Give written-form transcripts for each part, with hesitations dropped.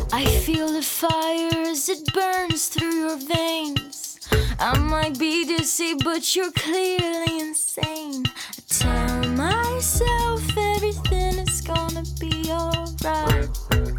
I feel the fire as it burns through your veins. I might be dizzy, but you're clearly insane. I tell myself everything is gonna be alright.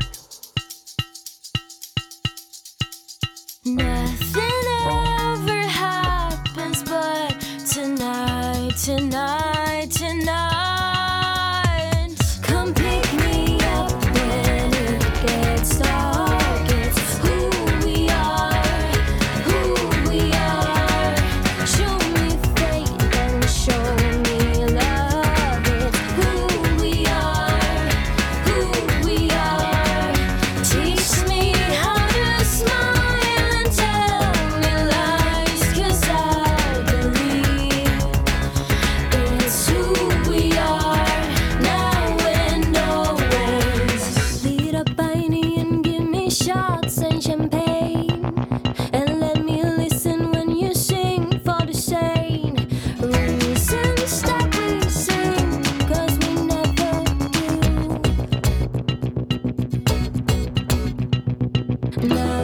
Nothing ever happens, but tonight, tonight, tonight. Come pick me up when it gets dark. It's who we are, who we are. Show me faith and show me love. It's who we are, who we are. Teach me how to smile and tell me lies, 'cause I believe it's who we are, now and always. Lead up Beine and give me shots and champagne, and let me listen when you sing for the sane reasons that we sing, 'cause we never do.